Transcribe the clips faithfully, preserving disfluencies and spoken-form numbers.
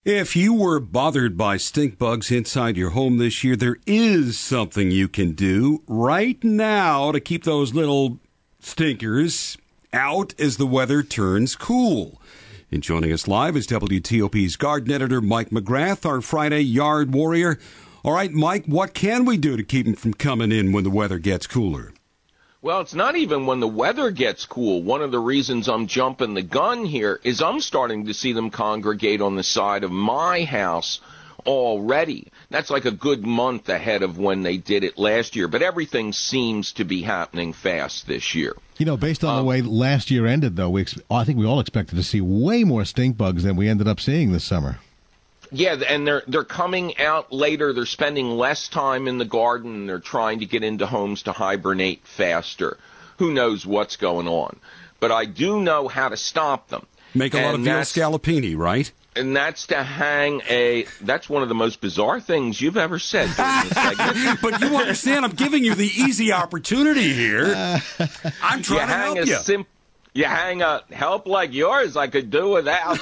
If you were bothered by stink bugs inside your home this year, there is something you can do right now to keep those little stinkers out as the weather turns cool. And joining us live is W T O P's garden editor Mike McGrath, our Friday yard warrior. All right, Mike, what can we do to keep them from coming in when the weather gets cooler? Well, it's not even when the weather gets cool. One of the reasons I'm jumping the gun here is I'm starting to see them congregate on the side of my house already. That's like a good month ahead of when they did it last year. But everything seems to be happening fast this year. You know, based on um, the way last year ended, though, we ex- I think we all expected to see way more stink bugs than we ended up seeing this summer. Yeah, and they're they're coming out later. They're spending less time in the garden, and they're trying to get into homes to hibernate faster. Who knows what's going on? But I do know how to stop them. Make a lot of veal scallopini, right? And that's to hang a, that's one of the most bizarre things you've ever said during this segment. But you understand, I'm giving you the easy opportunity here. I'm trying you to help you. Sim- you hang a, help like yours I could do without.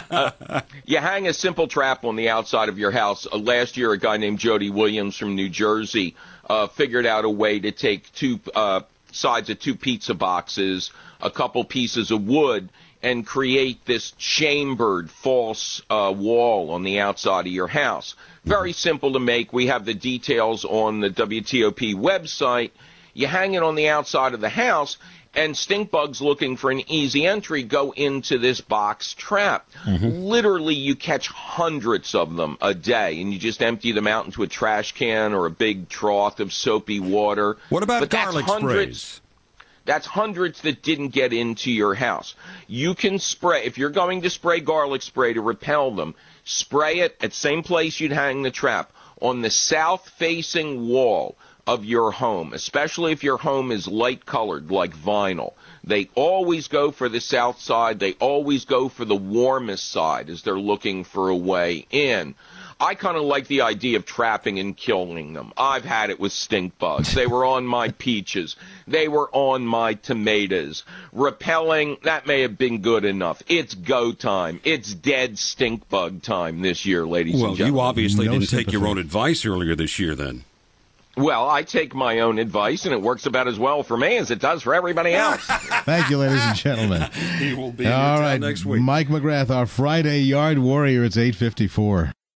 uh, you hang a simple trap on the outside of your house. Uh, last year, a guy named Jody Williams from New Jersey uh, figured out a way to take two uh, sides of two pizza boxes, a couple pieces of wood, and create this chambered false uh, wall on the outside of your house. Very simple to make. We have the details on the W T O P website. You hang it on the outside of the house, and stink bugs looking for an easy entry go into this box trap. Mm-hmm. Literally, you catch hundreds of them a day, and you just empty them out into a trash can or a big trough of soapy water. What about but garlic that's hundreds, sprays? That's hundreds that didn't get into your house. You can spray, if you're going to spray garlic spray to repel them, spray it at the same place you'd hang the trap, on the south-facing wall of your home, especially if your home is light-colored like vinyl. They always go for the south side. They always go for the warmest side as they're looking for a way in. I kind of like the idea of trapping and killing them. I've had it with stink bugs. They were on my peaches. They were on my tomatoes. Repelling, that may have been good enough. It's go time. It's dead stink bug time this year, ladies well, and gentlemen. Well, you obviously no didn't sympathy. take your own advice earlier this year then. Well, I take my own advice, and it works about as well for me as it does for everybody else. Thank you, ladies and gentlemen. He will be in All town right, next week. Mike McGrath, our Friday yard warrior. It's eight fifty-four.